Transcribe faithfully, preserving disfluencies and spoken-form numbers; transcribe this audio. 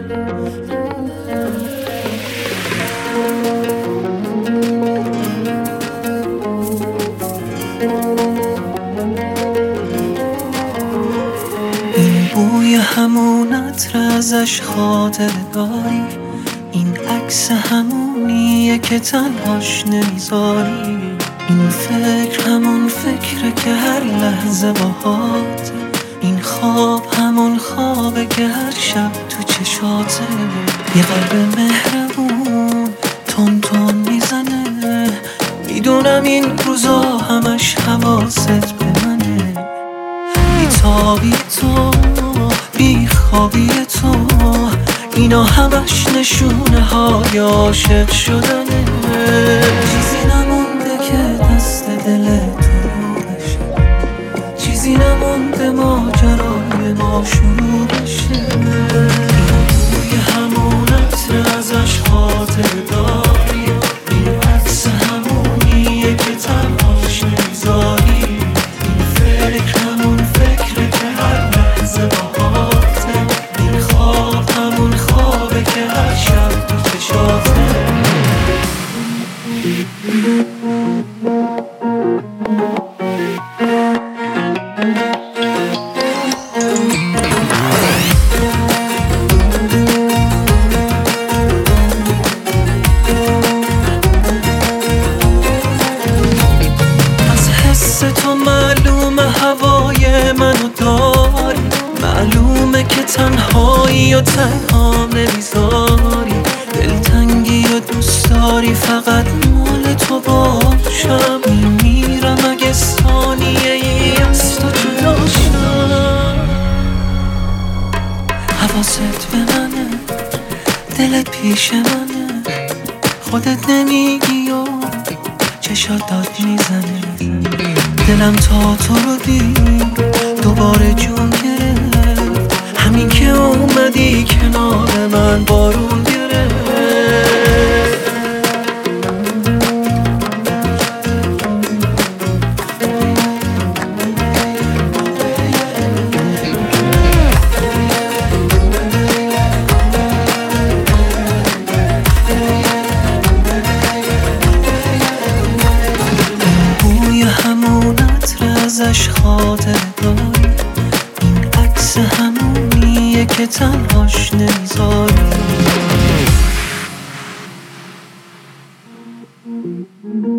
این بوی همون عطر ازش خاطره داری، این عکس همونیه که تنهاش نمیذاری، این فکر همون فکره که هر لحظه باهاته، این خواب همون خوابه که هر شب تو چشاته. یه قلب مهربون تون تون میزنه، میدونم این روزا همش حواست به منه. بیتابی تو، بیخوابی تو، اینا همش نشونه های عاشق شدنه. چیزی نمونده که دست دل تو بشه، چیزی نمونده ماجرای ما شروع بشه. این همون عطر ازش خاطر داری، این عکس همونیه که تنهاش نمیذاری، این فکر همون فکره که هر لحظه باهاته، این خواب همون خوابه که هر شب تو چشاته. تو معلومه هوای منو داری، معلومه که تنهایی و تنها نمیذاری، دلتنگی و دوست داری فقط مال تو باشم. میمیرم اگه ثانیه ای از تو جدا شم. حواست به منه، دلت پیش منه، خودت نمیگی و چشات داد میزنه. دلم تا تو رو دید دوباره جون گرفت، همین که اومدی کنار من بارون گرفت. ازش خاطر داری، این عکس همونیه که تنهاش نمیذاری.